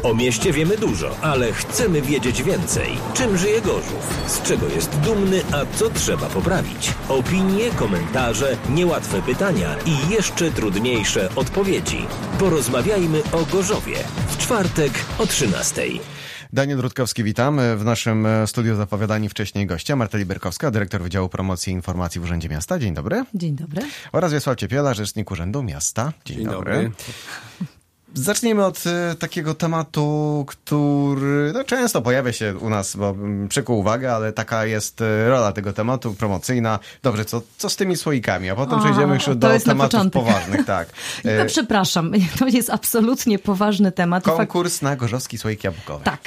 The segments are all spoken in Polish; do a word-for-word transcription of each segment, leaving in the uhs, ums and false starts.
O mieście wiemy dużo, ale chcemy wiedzieć więcej. Czym żyje Gorzów? Z czego jest dumny, a co trzeba poprawić? Opinie, komentarze, niełatwe pytania i jeszcze trudniejsze odpowiedzi. Porozmawiajmy o Gorzowie. W czwartek o trzynastej. Daniel Rutkowski, witam. W naszym studiu zapowiadani wcześniej goście Marta Liberkowska, dyrektor Wydziału Promocji i Informacji w Urzędzie Miasta. Dzień dobry. Dzień dobry. Oraz Wiesław Ciepiela, rzecznik Urzędu Miasta. Dzień, Dzień dobry. dobry. Zacznijmy od y, takiego tematu, który no, często pojawia się u nas, bo m, przykuł uwagę, ale taka jest y, rola tego tematu, promocyjna. Dobrze, co, co z tymi słoikami? A potem a, przejdziemy już do tematów poważnych. Tak. No, przepraszam, to jest absolutnie poważny temat. Konkurs na gorzowski słoik jabłkowy. Tak.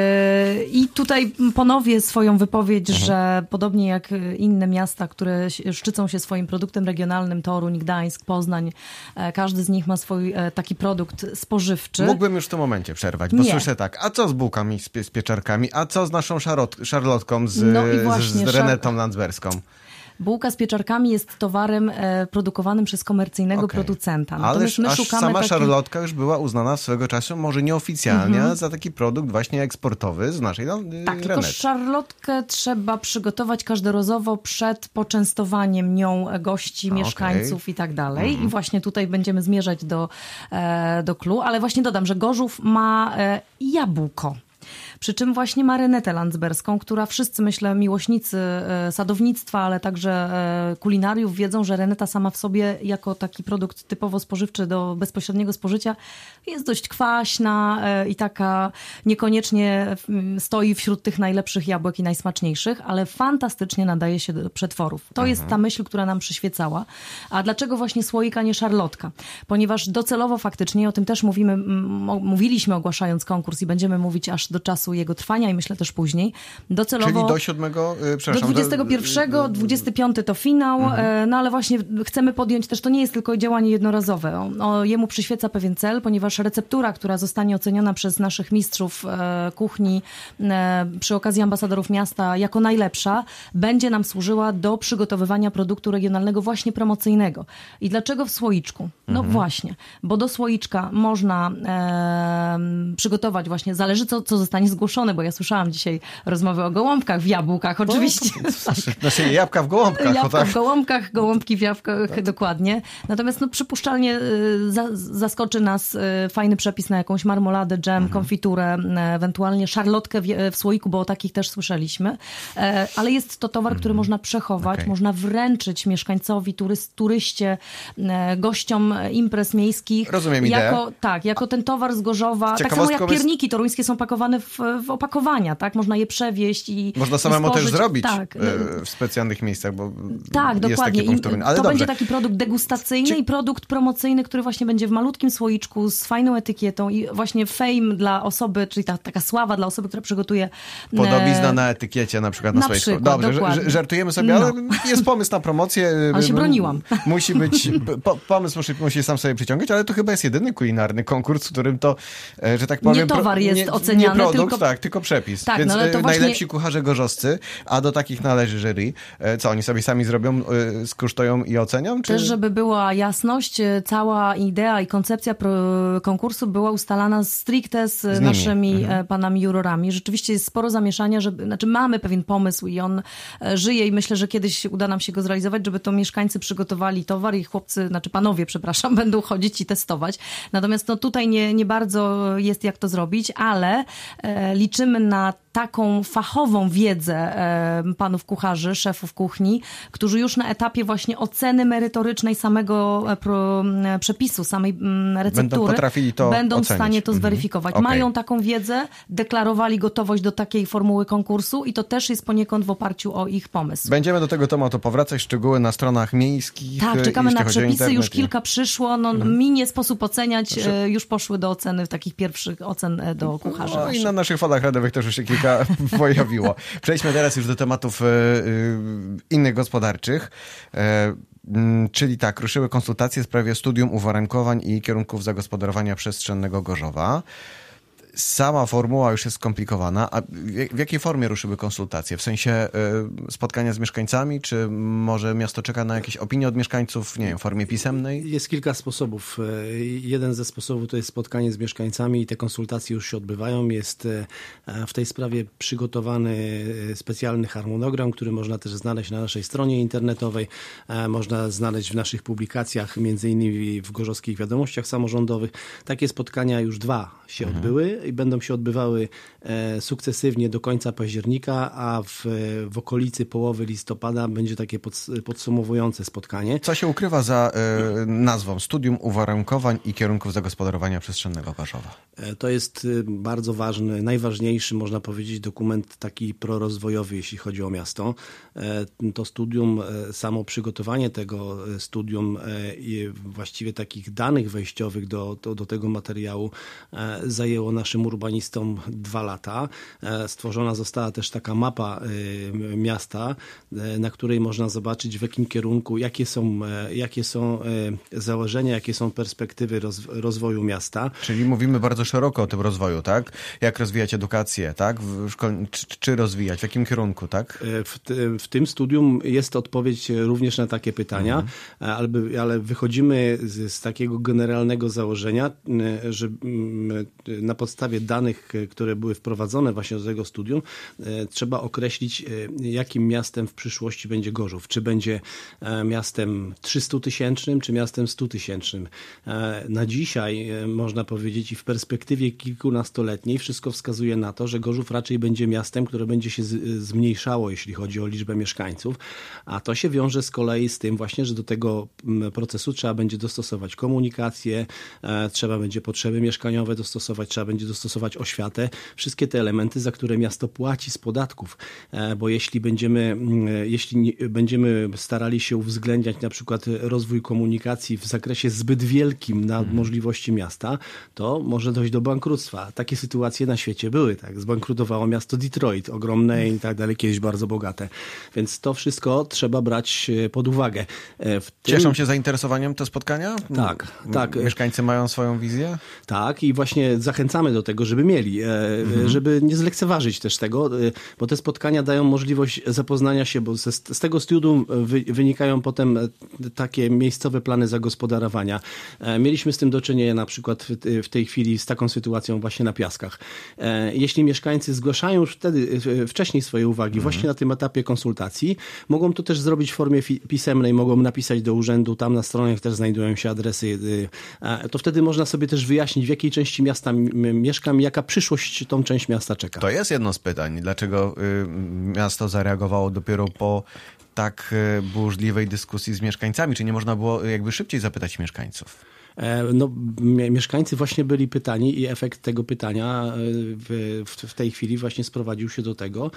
Yy, I tutaj ponowię swoją wypowiedź, mhm. że podobnie jak inne miasta, które szczycą się swoim produktem regionalnym, Toruń, Gdańsk, Poznań, e, każdy z nich ma swój e, taki produkt spożywczy. Mógłbym już w tym momencie przerwać, bo nie. Słyszę tak, a co z bułkami, z, pie- z pieczarkami, a co z naszą szarot- szarlotką, z, no i właśnie, z, z Renetą Landsberską? Bułka z pieczarkami jest towarem e, produkowanym przez komercyjnego okay. producenta. Ależ my szukamy sama taki... szarlotka już była uznana swego czasu, może nieoficjalnie, mm-hmm. za taki produkt właśnie eksportowy z naszej no, Tak, Renety. tylko szarlotkę trzeba przygotować każdorazowo przed poczęstowaniem nią gości, okay. mieszkańców i tak dalej. Mm-hmm. I właśnie tutaj będziemy zmierzać do, e, do clou, ale właśnie dodam, że Gorzów ma e, jabłko. Przy czym właśnie ma Renetę Landsberską, która wszyscy, myślę, miłośnicy sadownictwa, ale także kulinariów wiedzą, że Reneta sama w sobie jako taki produkt typowo spożywczy do bezpośredniego spożycia jest dość kwaśna i taka niekoniecznie stoi wśród tych najlepszych jabłek i najsmaczniejszych, ale fantastycznie nadaje się do przetworów. To mhm. jest ta myśl, która nam przyświecała. A dlaczego właśnie słoik, a nie szarlotka? Ponieważ docelowo faktycznie, o tym też mówimy, m- mówiliśmy ogłaszając konkurs i będziemy mówić aż do czasu jego trwania i myślę też później. Docelowo, Czyli do siódmego, yy, przepraszam. Do dwudziestego pierwszego, dwudziestego piątego to finał, mhm. no ale właśnie chcemy podjąć też, to nie jest tylko działanie jednorazowe. O, o, jemu przyświeca pewien cel, ponieważ receptura, która zostanie oceniona przez naszych mistrzów e, kuchni e, przy okazji ambasadorów miasta jako najlepsza, będzie nam służyła do przygotowywania produktu regionalnego właśnie promocyjnego. I dlaczego w słoiczku? No mhm. właśnie, bo do słoiczka można e, przygotować właśnie, zależy co, co zostanie zgłoszone, bo ja słyszałam dzisiaj rozmowy o gołąbkach w jabłkach, oczywiście. No, to, to, to, znaczy jabłka w gołąbkach. Jabłka tak. w gołąbkach, gołąbki w jabłkach, tak. dokładnie. Natomiast no, przypuszczalnie y, za, zaskoczy nas y, fajny przepis na jakąś marmoladę, dżem, mhm. konfiturę, y, ewentualnie szarlotkę w, w słoiku, bo o takich też słyszeliśmy. Y, ale jest to towar, który mhm. można przechować, okay. można wręczyć mieszkańcowi, turyst, turyście, y, gościom imprez miejskich. Rozumiem ideę. Jako, tak, jako ten towar z Gorzowa. Tak samo jak pierniki toruńskie są pakowane w, w opakowania, tak? Można je przewieźć i można samemu i też zrobić tak. w specjalnych miejscach, bo tak, jest dokładnie. taki punkt. Ale to dobrze. będzie taki produkt degustacyjny Cie... i produkt promocyjny, który właśnie będzie w malutkim słoiczku z fajną etykietą i właśnie fame dla osoby, czyli ta, taka sława dla osoby, która przygotuje... Podobizna na etykiecie na przykład na, na słoiczku. Przykład, dobrze, dokładnie. żartujemy sobie, ale no. jest pomysł na promocję. Ale się broniłam. Musi być, po, pomysł musi, musi sam sobie przyciągać, ale to chyba jest jedyny kulinarny konkurs, w którym to, że tak powiem... Nie towar jest nie, oceniany, nie produkt, tylko... tak, tylko przepis. Tak, Więc no, ale to najlepsi właśnie... kucharze gorzowscy, a do takich należy jury. Co, oni sobie sami zrobią, skosztują i ocenią? Czy... Też, żeby była jasność, cała idea i koncepcja konkursu była ustalana stricte z, z naszymi mhm. panami jurorami. Rzeczywiście jest sporo zamieszania, żeby, znaczy mamy pewien pomysł i on żyje i myślę, że kiedyś uda nam się go zrealizować, żeby to mieszkańcy przygotowali towar i chłopcy, znaczy panowie, przepraszam, będą chodzić i testować. Natomiast no, tutaj nie, nie bardzo jest jak to zrobić, ale e, liczymy na taką fachową wiedzę e, panów kucharzy, szefów kuchni, którzy już na etapie właśnie oceny merytorycznej samego e, pro, e, przepisu, samej m, receptury będą potrafili to będą ocenić. w stanie to zweryfikować. Mhm. Okay. Mają taką wiedzę, deklarowali gotowość do takiej formuły konkursu i to też jest poniekąd w oparciu o ich pomysł. Będziemy do tego tematu powracać, szczegóły na stronach miejskich. Tak, czekamy na przepisy, już i... kilka przyszło, no mhm. mi nie sposób oceniać, znaczy... już poszły do oceny, takich pierwszych ocen do kucharza. No i na naszych falach radiowych też już się kilka pojawiło. Przejdźmy teraz już do tematów y, y, innych gospodarczych. Y, Czyli tak, ruszyły konsultacje w sprawie studium uwarunkowań i kierunków zagospodarowania przestrzennego Gorzowa. Sama formuła już jest skomplikowana, a w jakiej formie ruszyły konsultacje? W sensie y, spotkania z mieszkańcami, czy może miasto czeka na jakieś opinie od mieszkańców, nie wiem, w formie pisemnej? Jest kilka sposobów. Jeden ze sposobów to jest spotkanie z mieszkańcami i te konsultacje już się odbywają. Jest w tej sprawie przygotowany specjalny harmonogram, który można też znaleźć na naszej stronie internetowej. Można znaleźć w naszych publikacjach, między innymi w Gorzowskich Wiadomościach Samorządowych. Takie spotkania już dwa się mhm. odbyły i będą się odbywały sukcesywnie do końca października, a w, w okolicy połowy listopada będzie takie pod, podsumowujące spotkanie. Co się ukrywa za y, nazwą Studium Uwarunkowań i Kierunków Zagospodarowania Przestrzennego Gorzowa? To jest bardzo ważny, najważniejszy, można powiedzieć, dokument taki prorozwojowy, jeśli chodzi o miasto. To studium, samo przygotowanie tego studium i właściwie takich danych wejściowych do, do, do tego materiału zajęło naszym urbanistom dwa lata. Stworzona została też taka mapa miasta, na której można zobaczyć, w jakim kierunku, jakie są, jakie są założenia, jakie są perspektywy roz, rozwoju miasta. Czyli mówimy bardzo szeroko o tym rozwoju, tak? Jak rozwijać edukację, tak? W szkol... czy, czy rozwijać? W jakim kierunku, tak? W, w tym studium jest odpowiedź również na takie pytania, mhm. ale, ale wychodzimy z, z takiego generalnego założenia, że na podstawie danych, które były wprowadzone właśnie do tego studium, trzeba określić, jakim miastem w przyszłości będzie Gorzów. Czy będzie miastem trzystutysięcznym, czy miastem stutysięcznym. Na dzisiaj, można powiedzieć, i w perspektywie kilkunastoletniej wszystko wskazuje na to, że Gorzów raczej będzie miastem, które będzie się z, zmniejszało, jeśli chodzi o liczbę mieszkańców, a to się wiąże z kolei z tym właśnie, że do tego procesu trzeba będzie dostosować komunikację, trzeba będzie potrzeby mieszkaniowe dostosować, trzeba będzie dostosować oświatę, wszystkie te elementy, za które miasto płaci z podatków, bo jeśli będziemy, jeśli będziemy starali się uwzględniać na przykład rozwój komunikacji w zakresie zbyt wielkim na hmm. możliwości miasta, to może dojść do bankructwa. Takie sytuacje na świecie były, tak? Zbankrutowało miasto Detroit, ogromne i tak dalej, kiedyś bardzo bogate. Więc to wszystko trzeba brać pod uwagę. W tym... Cieszą się zainteresowaniem te spotkania? Tak, tak. Mieszkańcy mają swoją wizję? Tak i właśnie zachęcamy do tego, żeby mieli, mhm. żeby nie zlekceważyć też tego, bo te spotkania dają możliwość zapoznania się, bo z, z tego studium wy, wynikają potem takie miejscowe plany zagospodarowania. Mieliśmy z tym do czynienia na przykład w, w tej chwili z taką sytuacją właśnie na Piaskach. Jeśli mieszkańcy zgłaszają już wtedy wcześniej swoje uwagi, mhm. właśnie na tym etapie konsultacji, mogą to też zrobić w formie pisemnej, mogą napisać do urzędu, tam na stronach też znajdują się adresy. To wtedy można sobie też wyjaśnić, w jakiej części miasta mieszkam, jaka przyszłość tą część miasta czeka. To jest jedno z pytań. Dlaczego y, miasto zareagowało dopiero po tak y, burzliwej dyskusji z mieszkańcami? Czy nie można było jakby szybciej zapytać mieszkańców? No, mieszkańcy właśnie byli pytani i efekt tego pytania w, w tej chwili właśnie sprowadził się do tego,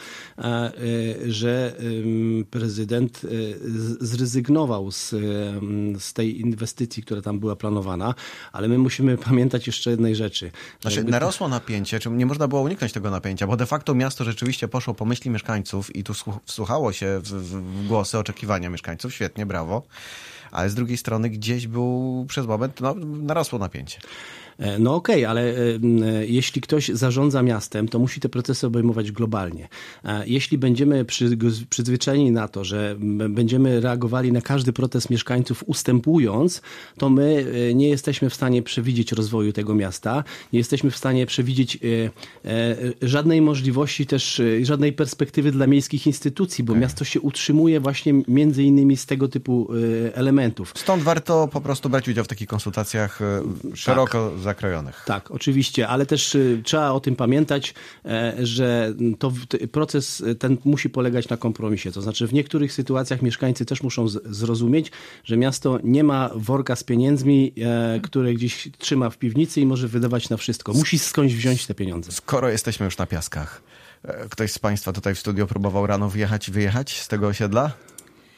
że prezydent zrezygnował z, z tej inwestycji, która tam była planowana, ale my musimy pamiętać jeszcze jednej rzeczy. Znaczy, jakby... narosło napięcie, czy nie można było uniknąć tego napięcia, bo de facto miasto rzeczywiście poszło po myśli mieszkańców i tu wsłuchało się w, w głosy, oczekiwania mieszkańców, świetnie, brawo. Ale z drugiej strony gdzieś był przez moment, no, narosło napięcie. No okej, okay, ale e, jeśli ktoś zarządza miastem, to musi te procesy obejmować globalnie. E, jeśli będziemy przy, przyzwyczajeni na to, że będziemy reagowali na każdy protest mieszkańców ustępując, to my nie jesteśmy w stanie przewidzieć rozwoju tego miasta, nie jesteśmy w stanie przewidzieć e, e, żadnej możliwości też, e, żadnej perspektywy dla miejskich instytucji, bo okay. miasto się utrzymuje właśnie między innymi z tego typu e, elementów. Stąd warto po prostu brać udział w takich konsultacjach e, szeroko tak. zakrojonych. Tak, oczywiście, ale też y, trzeba o tym pamiętać, e, że to t, proces ten musi polegać na kompromisie. To znaczy w niektórych sytuacjach mieszkańcy też muszą z, zrozumieć, że miasto nie ma worka z pieniędzmi, e, które gdzieś trzyma w piwnicy i może wydawać na wszystko. Musi skądś wziąć te pieniądze. Skoro jesteśmy już na Piaskach, ktoś z Państwa tutaj w studio próbował rano wjechać i wyjechać z tego osiedla?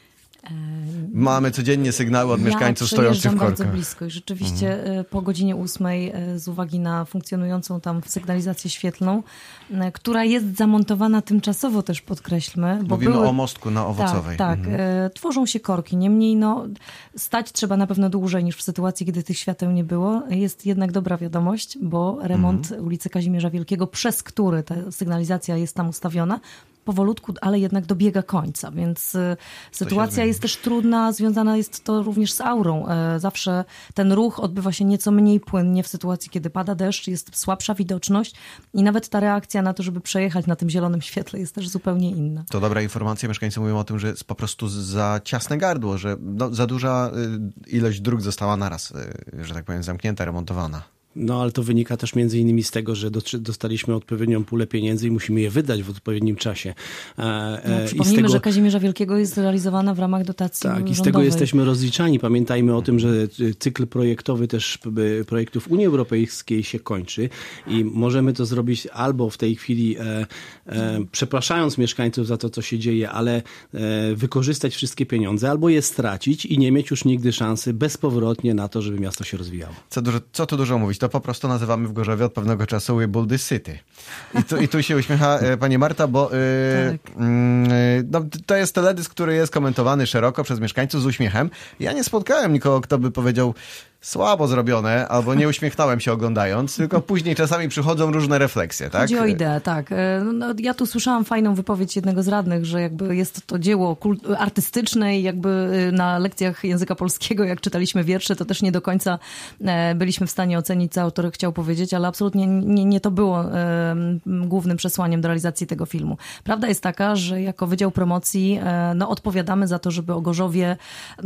Mamy codziennie sygnały od ja mieszkańców stojących w korkach. bardzo blisko i rzeczywiście mhm. po godzinie ósmej z uwagi na funkcjonującą tam sygnalizację świetlną, która jest zamontowana tymczasowo też podkreślmy. Bo Mówimy były... o mostku na Owocowej. Tak, tak. Mhm. Tworzą się korki. Niemniej no, stać trzeba na pewno dłużej niż w sytuacji, kiedy tych świateł nie było. Jest jednak dobra wiadomość, bo remont mhm. ulicy Kazimierza Wielkiego, przez który ta sygnalizacja jest tam ustawiona, powolutku, ale jednak dobiega końca, więc y, sytuacja jest też trudna, związana jest to również z aurą. E, zawsze ten ruch odbywa się nieco mniej płynnie w sytuacji, kiedy pada deszcz, jest słabsza widoczność i nawet ta reakcja na to, żeby przejechać na tym zielonym świetle jest też zupełnie inna. To dobra informacja, mieszkańcy mówią o tym, że jest po prostu za ciasne gardło, że no, za duża y, ilość dróg została naraz, y, że tak powiem, zamknięta, remontowana. No, ale to wynika też między innymi z tego, że dostaliśmy odpowiednią pulę pieniędzy i musimy je wydać w odpowiednim czasie. No, przypomnijmy, tego, że Kazimierza Wielkiego jest realizowana w ramach dotacji tak, rządowej. I z tego jesteśmy rozliczani. Pamiętajmy o tym, że cykl projektowy też projektów Unii Europejskiej się kończy i możemy to zrobić albo w tej chwili e, e, przepraszając mieszkańców za to, co się dzieje, ale e, wykorzystać wszystkie pieniądze, albo je stracić i nie mieć już nigdy szansy bezpowrotnie na to, żeby miasto się rozwijało. Co, dużo, co tu dużo mówić? To po prostu nazywamy w Gorzowie od pewnego czasu We Build This City. I tu, i tu się uśmiecha e, pani Marta, bo e, tak. mm, no, to jest teledysk, który jest komentowany szeroko przez mieszkańców z uśmiechem. Ja nie spotkałem nikogo, kto by powiedział słabo zrobione, albo nie uśmiechnąłem się oglądając, tylko później czasami przychodzą różne refleksje, tak? Chodzi o ideę, tak. No, ja tu słyszałam fajną wypowiedź jednego z radnych, że jakby jest to dzieło kult- artystyczne i jakby na lekcjach języka polskiego, jak czytaliśmy wiersze, to też nie do końca byliśmy w stanie ocenić, co autor chciał powiedzieć, ale absolutnie nie, nie to było głównym przesłaniem do realizacji tego filmu. Prawda jest taka, że jako Wydział Promocji no, odpowiadamy za to, żeby o Gorzowie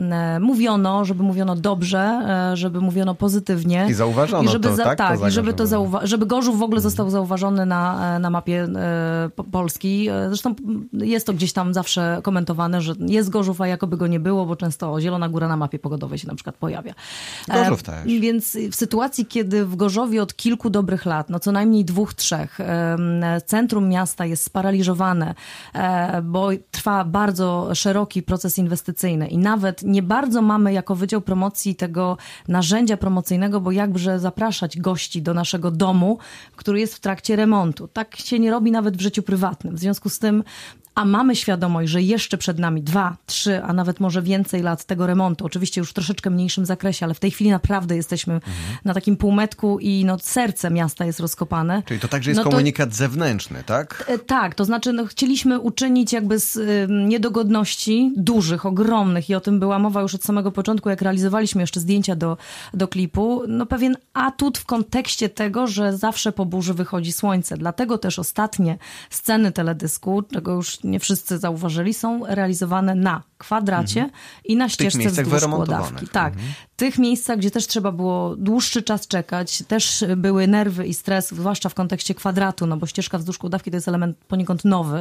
mówiono, żeby mówiono dobrze, żeby żeby mówiono pozytywnie. I zauważono I żeby to, za, tak? Tak, to i żeby, to zauwa- żeby Gorzów w ogóle został zauważony na, na mapie e, Polski. Zresztą jest to gdzieś tam zawsze komentowane, że jest Gorzów, a jakoby go nie było, bo często Zielona Góra na mapie pogodowej się na przykład pojawia. Gorzów też. E, więc w sytuacji, kiedy w Gorzowie od kilku dobrych lat, no co najmniej dwóch, trzech, e, centrum miasta jest sparaliżowane, e, bo trwa bardzo szeroki proces inwestycyjny i nawet nie bardzo mamy jako Wydział Promocji tego narzędzia promocyjnego, bo jakże zapraszać gości do naszego domu, który jest w trakcie remontu. Tak się nie robi nawet w życiu prywatnym. W związku z tym, a mamy świadomość, że jeszcze przed nami dwa, trzy, a nawet może więcej lat tego remontu, oczywiście już w troszeczkę mniejszym zakresie, ale w tej chwili naprawdę jesteśmy mhm. na takim półmetku i no, serce miasta jest rozkopane. Czyli to także jest no to, komunikat zewnętrzny, tak? E, tak, to znaczy no, chcieliśmy uczynić jakby z y, niedogodności dużych, ogromnych i o tym była mowa już od samego początku, jak realizowaliśmy jeszcze zdjęcia do, do klipu, no pewien atut w kontekście tego, że zawsze po burzy wychodzi słońce. Dlatego też ostatnie sceny teledysku, czego już nie wszyscy zauważyli, są realizowane na kwadracie mhm. i na ścieżce wzdłuż Kłodawki. Tak. Mhm. Tych miejscach, gdzie też trzeba było dłuższy czas czekać, też były nerwy i stres, zwłaszcza w kontekście kwadratu, no bo ścieżka wzdłuż Kłodawki to jest element poniekąd nowy,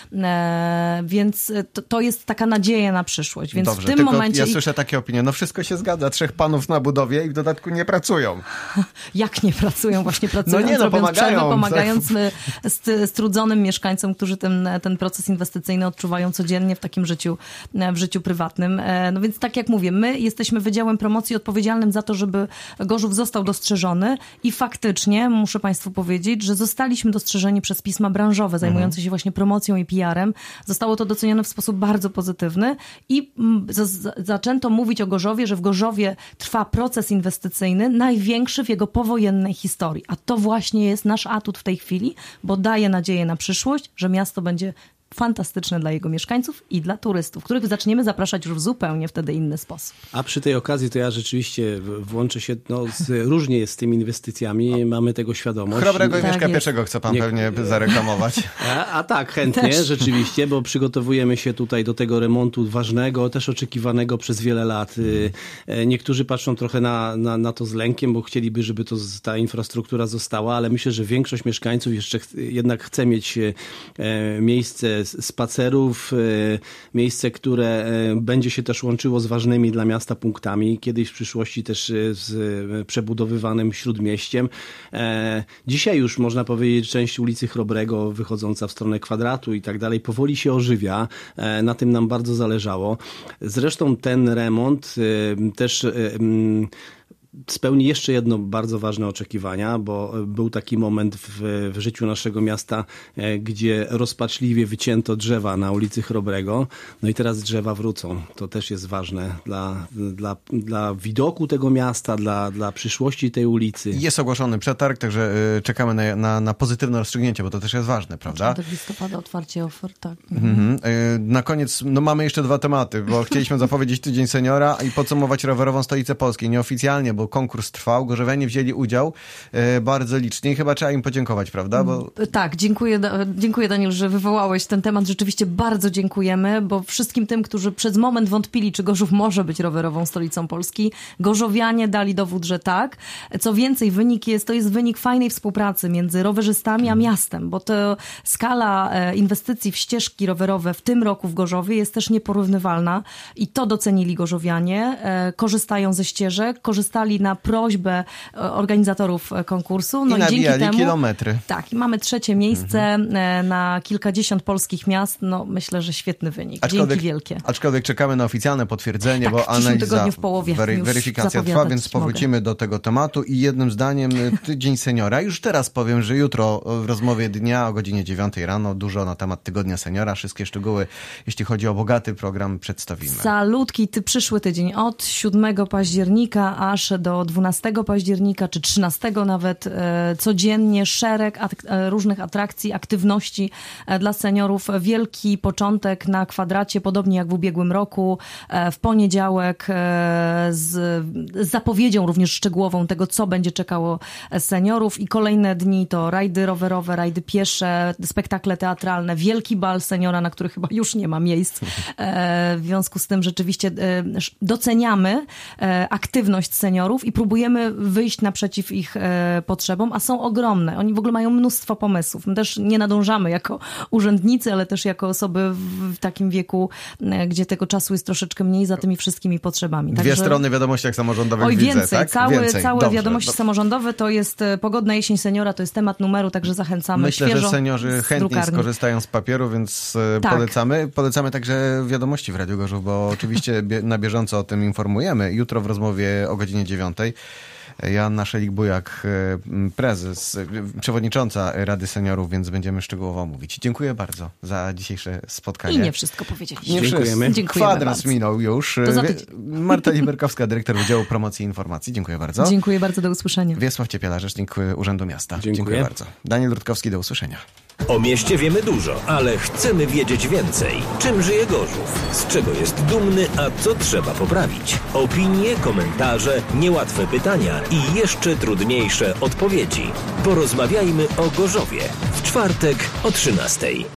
e, więc to, to jest taka nadzieja na przyszłość. Więc Dobrze, w tym tylko momencie... ja słyszę takie opinie, no wszystko się zgadza, trzech panów na budowie i w dodatku nie pracują. Jak nie pracują? Właśnie pracują, no nie, no, robiąc pomagają, przerwę, pomagając tak. strudzonym mieszkańcom, którzy ten, ten proces inwestycyjny odczuwają codziennie w takim życiu, w życiu prywatnym. No więc tak jak mówię, my jesteśmy Wydziałem Promocji odpowiedzialnym za to, żeby Gorzów został dostrzeżony i faktycznie muszę Państwu powiedzieć, że zostaliśmy dostrzeżeni przez pisma branżowe zajmujące się właśnie promocją i P R-em. Zostało to docenione w sposób bardzo pozytywny i z- zaczęto mówić o Gorzowie, że w Gorzowie trwa proces inwestycyjny największy w jego powojennej historii. A to właśnie jest nasz atut w tej chwili, bo daje nadzieję na przyszłość, że miasto będzie fantastyczne dla jego mieszkańców i dla turystów, których zaczniemy zapraszać już w zupełnie wtedy inny sposób. A przy tej okazji to ja rzeczywiście włączę się, no z, różnie jest z tymi inwestycjami, mamy tego świadomość. Chrobrego i tak Mieszka jest. Pierwszego chce pan Nie, pewnie zareklamować. A, a tak, chętnie, Też. rzeczywiście, bo przygotowujemy się tutaj do tego remontu ważnego, też oczekiwanego przez wiele lat. Niektórzy patrzą trochę na, na, na to z lękiem, bo chcieliby, żeby to, ta infrastruktura została, ale myślę, że większość mieszkańców jeszcze ch- jednak chce mieć miejsce spacerów, miejsce, które będzie się też łączyło z ważnymi dla miasta punktami, kiedyś w przyszłości też z przebudowywanym Śródmieściem. Dzisiaj już można powiedzieć, część ulicy Chrobrego wychodząca w stronę Kwadratu i tak dalej powoli się ożywia. Na tym nam bardzo zależało. Zresztą ten remont też spełni jeszcze jedno bardzo ważne oczekiwania, bo był taki moment w, w życiu naszego miasta, gdzie rozpaczliwie wycięto drzewa na ulicy Chrobrego. No i teraz drzewa wrócą. To też jest ważne dla, dla, dla widoku tego miasta, dla, dla przyszłości tej ulicy. Jest ogłoszony przetarg, także czekamy na, na, na pozytywne rozstrzygnięcie, bo to też jest ważne, prawda? Do listopada otwarcie ofert, tak. Mhm. Na koniec, no mamy jeszcze dwa tematy, bo chcieliśmy zapowiedzieć Tydzień Seniora i podsumować rowerową stolicę Polski. Nieoficjalnie, bo konkurs trwał, gorzowianie wzięli udział e, bardzo licznie i chyba trzeba im podziękować, prawda? Bo... Tak, dziękuję, dziękuję Daniel, że wywołałeś ten temat. Rzeczywiście bardzo dziękujemy, bo wszystkim tym, którzy przez moment wątpili, czy Gorzów może być rowerową stolicą Polski, gorzowianie dali dowód, że tak. Co więcej, wynik jest, to jest wynik fajnej współpracy między rowerzystami a miastem, bo to skala inwestycji w ścieżki rowerowe w tym roku w Gorzowie jest też nieporównywalna i to docenili gorzowianie. Korzystają ze ścieżek, korzystali na prośbę organizatorów konkursu. No I, i dzięki temu kilometry. Tak, i mamy trzecie miejsce mhm. na kilkadziesiąt polskich miast. No myślę, że świetny wynik. Aczkolwiek, Dzięki wielkie. Aczkolwiek czekamy na oficjalne potwierdzenie, tak, bo analiza, w połowie wery, weryfikacja trwa, więc powrócimy mogę. do tego tematu i jednym zdaniem Tydzień Seniora. Już teraz powiem, że jutro w rozmowie dnia o godzinie dziewiątej rano dużo na temat Tygodnia Seniora. Wszystkie szczegóły, jeśli chodzi o bogaty program, przedstawimy. Salutki, ty przyszły tydzień od siódmego października aż do dwunastego października, czy trzynastego nawet, e, codziennie szereg at, e, różnych atrakcji, aktywności e, dla seniorów. Wielki początek na Kwadracie, podobnie jak w ubiegłym roku. E, w poniedziałek e, z, z zapowiedzią również szczegółową tego, co będzie czekało seniorów i kolejne dni to rajdy rowerowe, rajdy piesze, spektakle teatralne, wielki bal seniora, na który chyba już nie ma miejsc. E, w związku z tym rzeczywiście e, doceniamy e, aktywność seniorów i próbujemy wyjść naprzeciw ich e, potrzebom, a są ogromne. Oni w ogóle mają mnóstwo pomysłów. My też nie nadążamy jako urzędnicy, ale też jako osoby w, w takim wieku, e, gdzie tego czasu jest troszeczkę mniej za tymi wszystkimi potrzebami. Dwie Także... strony wiadomościach samorządowych Oj, widzę, więcej. tak? Całe, więcej. całe Dobrze, wiadomości dobrze. samorządowe to jest Pogodna jesień seniora, to jest temat numeru, także zachęcamy. Myślę, świeżo że seniorzy z chętnie drukarni. skorzystają z papieru, więc tak. polecamy. Polecamy także wiadomości w Radiu Gorzów, bo oczywiście na bieżąco o tym informujemy. Jutro w rozmowie o godzinie dziewiątej Joanna Szelik-Bujak, prezes, przewodnicząca Rady Seniorów, więc będziemy szczegółowo mówić. Dziękuję bardzo za dzisiejsze spotkanie. I nie wszystko powiedzieliśmy. Nie Dziękujemy. Wszystko. Kwadrans bardzo. minął już. To za tydzień. Marta Liberkowska, dyrektor Wydziału Promocji i Informacji. Dziękuję bardzo. Dziękuję bardzo, do usłyszenia. Wiesław Ciepiela, rzecznik Urzędu Miasta. Dziękuję. Dziękuję bardzo. Daniel Rutkowski, do usłyszenia. O mieście wiemy dużo, ale chcemy wiedzieć więcej. Czym żyje Gorzów? Z czego jest dumny, a co trzeba poprawić? Opinie, komentarze, niełatwe pytania i jeszcze trudniejsze odpowiedzi. Porozmawiajmy o Gorzowie w czwartek o trzynastej.